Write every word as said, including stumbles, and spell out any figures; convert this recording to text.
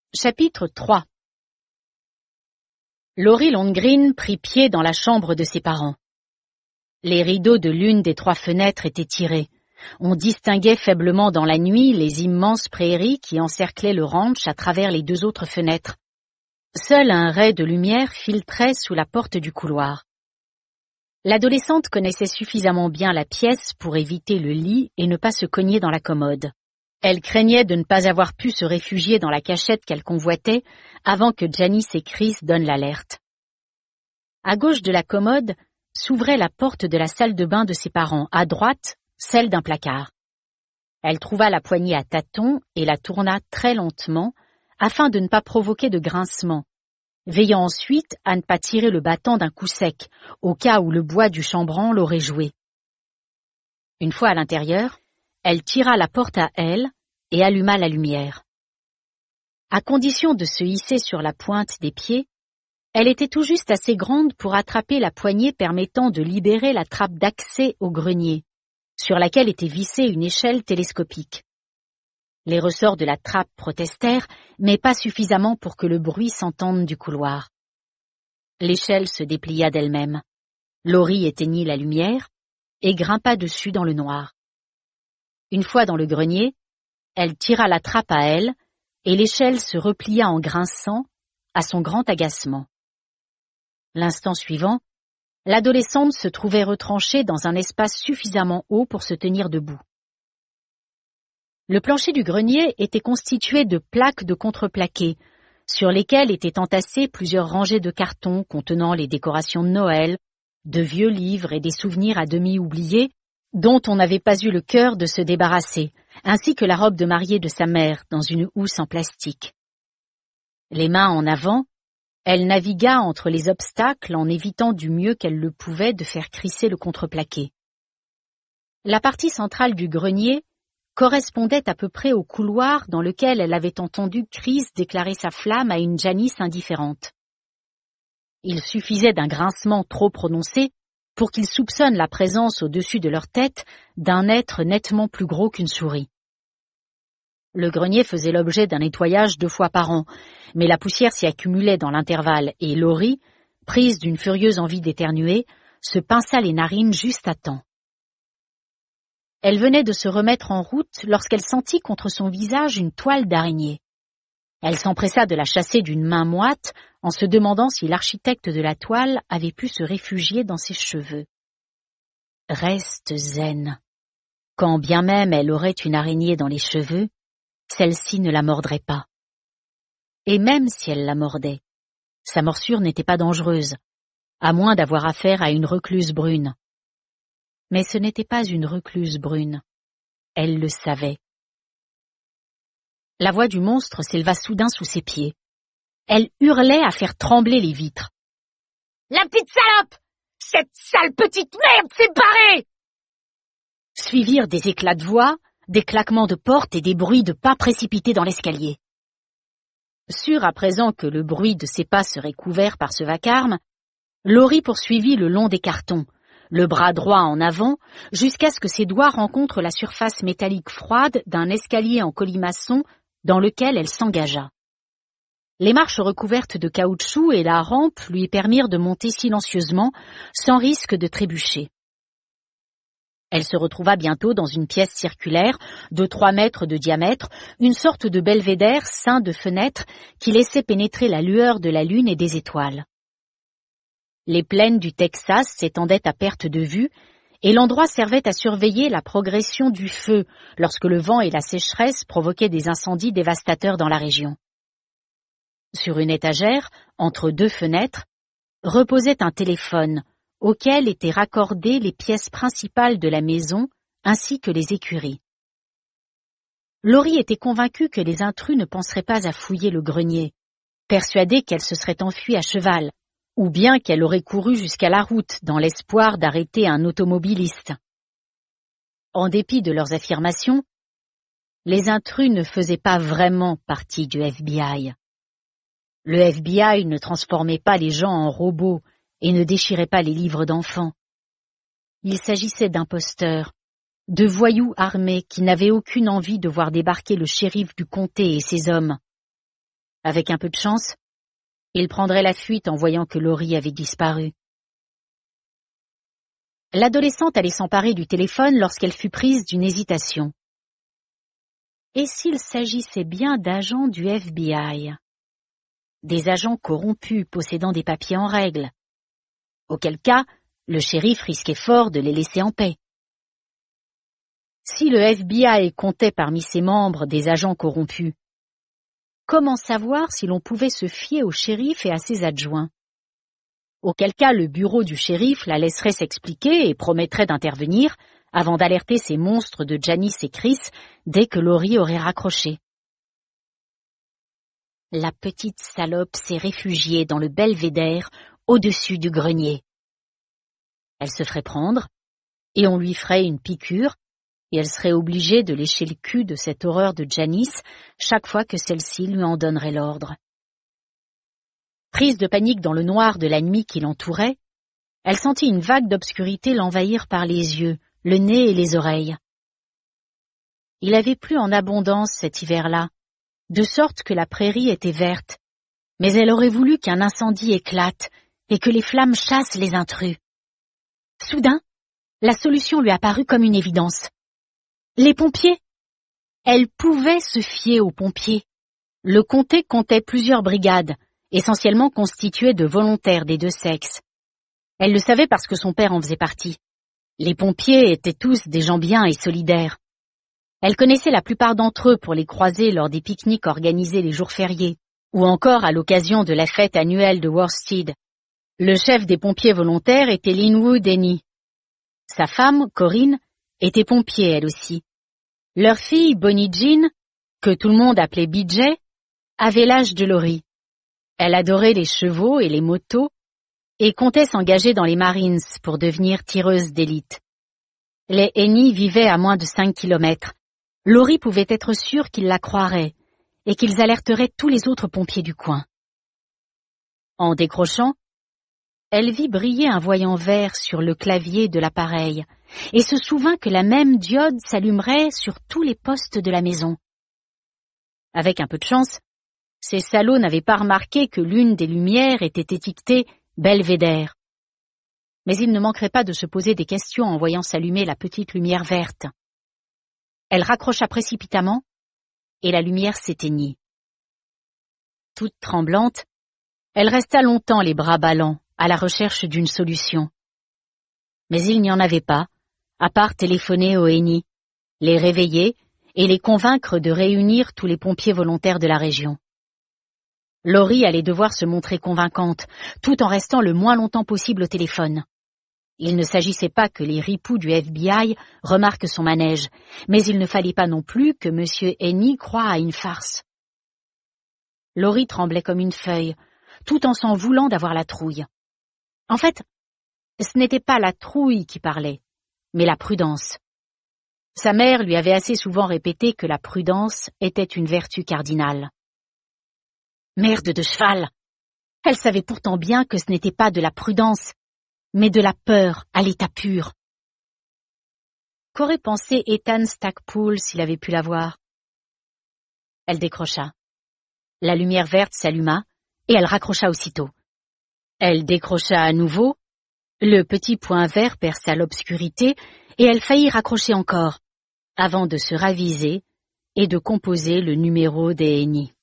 Chapitre trois. Laurie Lundgren prit pied dans la chambre de ses parents. Les rideaux de l'une des trois fenêtres étaient tirés. On distinguait faiblement dans la nuit les immenses prairies qui encerclaient le ranch à travers les deux autres fenêtres. Seul un ray de lumière filtrait sous la porte du couloir. L'adolescente connaissait suffisamment bien la pièce pour éviter le lit et ne pas se cogner dans la commode. Elle craignait de ne pas avoir pu se réfugier dans la cachette qu'elle convoitait avant que Janice et Chris donnent l'alerte. À gauche de la commode s'ouvrait la porte de la salle de bain de ses parents, à droite, celle d'un placard. Elle trouva la poignée à tâtons et la tourna très lentement afin de ne pas provoquer de grincement, veillant ensuite à ne pas tirer le battant d'un coup sec, au cas où le bois du chambranle l'aurait joué. Une fois à l'intérieur, elle tira la porte à elle et alluma la lumière. À condition de se hisser sur la pointe des pieds, elle était tout juste assez grande pour attraper la poignée permettant de libérer la trappe d'accès au grenier, sur laquelle était vissée une échelle télescopique. Les ressorts de la trappe protestèrent, mais pas suffisamment pour que le bruit s'entende du couloir. L'échelle se déplia d'elle-même. Laurie éteignit la lumière et grimpa dessus dans le noir. Une fois dans le grenier, elle tira la trappe à elle, et l'échelle se replia en grinçant, à son grand agacement. L'instant suivant, l'adolescente se trouvait retranchée dans un espace suffisamment haut pour se tenir debout. Le plancher du grenier était constitué de plaques de contreplaqué, sur lesquelles étaient entassées plusieurs rangées de cartons contenant les décorations de Noël, de vieux livres et des souvenirs à demi oubliés, dont on n'avait pas eu le cœur de se débarrasser, ainsi que la robe de mariée de sa mère dans une housse en plastique. Les mains en avant, elle navigua entre les obstacles en évitant du mieux qu'elle le pouvait de faire crisser le contreplaqué. La partie centrale du grenier correspondait à peu près au couloir dans lequel elle avait entendu Chris déclarer sa flamme à une Janice indifférente. Il suffisait d'un grincement trop prononcé pour qu'ils soupçonnent la présence au-dessus de leur tête d'un être nettement plus gros qu'une souris. Le grenier faisait l'objet d'un nettoyage deux fois par an, mais la poussière s'y accumulait dans l'intervalle et Laurie, prise d'une furieuse envie d'éternuer, se pinça les narines juste à temps. Elle venait de se remettre en route lorsqu'elle sentit contre son visage une toile d'araignée. Elle s'empressa de la chasser d'une main moite en se demandant si l'architecte de la toile avait pu se réfugier dans ses cheveux. Reste zen. Quand bien même elle aurait une araignée dans les cheveux, celle-ci ne la mordrait pas. Et même si elle la mordait, sa morsure n'était pas dangereuse, à moins d'avoir affaire à une recluse brune. Mais ce n'était pas une recluse brune. Elle le savait. La voix du monstre s'éleva soudain sous ses pieds. Elle hurlait à faire trembler les vitres. « La petite salope! Cette sale petite merde s'est barrée !» Suivirent des éclats de voix, des claquements de portes et des bruits de pas précipités dans l'escalier. Sûre à présent que le bruit de ses pas serait couvert par ce vacarme, Laurie poursuivit le long des cartons, le bras droit en avant, jusqu'à ce que ses doigts rencontrent la surface métallique froide d'un escalier en colimaçon dans lequel elle s'engagea. Les marches recouvertes de caoutchouc et la rampe lui permirent de monter silencieusement, sans risque de trébucher. Elle se retrouva bientôt dans une pièce circulaire de trois mètres de diamètre, une sorte de belvédère ceint de fenêtres qui laissait pénétrer la lueur de la lune et des étoiles. Les plaines du Texas s'étendaient à perte de vue, et l'endroit servait à surveiller la progression du feu lorsque le vent et la sécheresse provoquaient des incendies dévastateurs dans la région. Sur une étagère, entre deux fenêtres, reposait un téléphone, auquel étaient raccordées les pièces principales de la maison, ainsi que les écuries. Laurie était convaincue que les intrus ne penseraient pas à fouiller le grenier, persuadée qu'elle se serait enfuie à cheval, ou bien qu'elle aurait couru jusqu'à la route dans l'espoir d'arrêter un automobiliste. En dépit de leurs affirmations, les intrus ne faisaient pas vraiment partie du F B I. Le F B I ne transformait pas les gens en robots et ne déchirait pas les livres d'enfants. Il s'agissait d'imposteurs, de voyous armés qui n'avaient aucune envie de voir débarquer le shérif du comté et ses hommes. Avec un peu de chance, il prendrait la fuite en voyant que Laurie avait disparu. L'adolescente allait s'emparer du téléphone lorsqu'elle fut prise d'une hésitation. Et s'il s'agissait bien d'agents du F B I? Des agents corrompus possédant des papiers en règle. Auquel cas, le shérif risquait fort de les laisser en paix. Si le F B I comptait parmi ses membres des agents corrompus, comment savoir si l'on pouvait se fier au shérif et à ses adjoints? Auquel cas le bureau du shérif la laisserait s'expliquer et promettrait d'intervenir avant d'alerter ces monstres de Janice et Chris dès que Laurie aurait raccroché. La petite salope s'est réfugiée dans le belvédère au-dessus du grenier. Elle se ferait prendre, et on lui ferait une piqûre, et elle serait obligée de lécher le cul de cette horreur de Janice chaque fois que celle-ci lui en donnerait l'ordre. Prise de panique dans le noir de la nuit qui l'entourait, elle sentit une vague d'obscurité l'envahir par les yeux, le nez et les oreilles. Il avait plu en abondance cet hiver-là, de sorte que la prairie était verte, mais elle aurait voulu qu'un incendie éclate et que les flammes chassent les intrus. Soudain, la solution lui apparut comme une évidence. Les pompiers! Elle pouvait se fier aux pompiers. Le comté comptait plusieurs brigades, essentiellement constituées de volontaires des deux sexes. Elle le savait parce que son père en faisait partie. Les pompiers étaient tous des gens bien et solidaires. Elle connaissait la plupart d'entre eux pour les croiser lors des pique-niques organisés les jours fériés, ou encore à l'occasion de la fête annuelle de Worsted. Le chef des pompiers volontaires était Linwood Eni. Sa femme, Corinne, était pompier elle aussi. Leur fille, Bonnie Jean, que tout le monde appelait B J, avait l'âge de Laurie. Elle adorait les chevaux et les motos et comptait s'engager dans les Marines pour devenir tireuse d'élite. Les Eni vivaient à moins de cinq kilomètres. Laurie pouvait être sûre qu'ils la croiraient et qu'ils alerteraient tous les autres pompiers du coin. En décrochant, elle vit briller un voyant vert sur le clavier de l'appareil et se souvint que la même diode s'allumerait sur tous les postes de la maison. Avec un peu de chance, ces salauds n'avaient pas remarqué que l'une des lumières était étiquetée « Belvédère ». Mais ils ne manqueraient pas de se poser des questions en voyant s'allumer la petite lumière verte. Elle raccrocha précipitamment et la lumière s'éteignit. Toute tremblante, elle resta longtemps les bras ballants à la recherche d'une solution. Mais il n'y en avait pas, à part téléphoner aux Eni, les réveiller et les convaincre de réunir tous les pompiers volontaires de la région. Laurie allait devoir se montrer convaincante, tout en restant le moins longtemps possible au téléphone. Il ne s'agissait pas que les ripoux du F B I remarquent son manège, mais il ne fallait pas non plus que M. Eni croie à une farce. Laurie tremblait comme une feuille, tout en s'en voulant d'avoir la trouille. En fait, ce n'était pas la trouille qui parlait, mais la prudence. Sa mère lui avait assez souvent répété que la prudence était une vertu cardinale. Merde de cheval! Elle savait pourtant bien que ce n'était pas de la prudence, mais de la peur à l'état pur. Qu'aurait pensé Ethan Stackpool s'il avait pu la voir? Elle décrocha. La lumière verte s'alluma et elle raccrocha aussitôt. Elle décrocha à nouveau, le petit point vert perça l'obscurité et elle faillit raccrocher encore, avant de se raviser et de composer le numéro des Eni.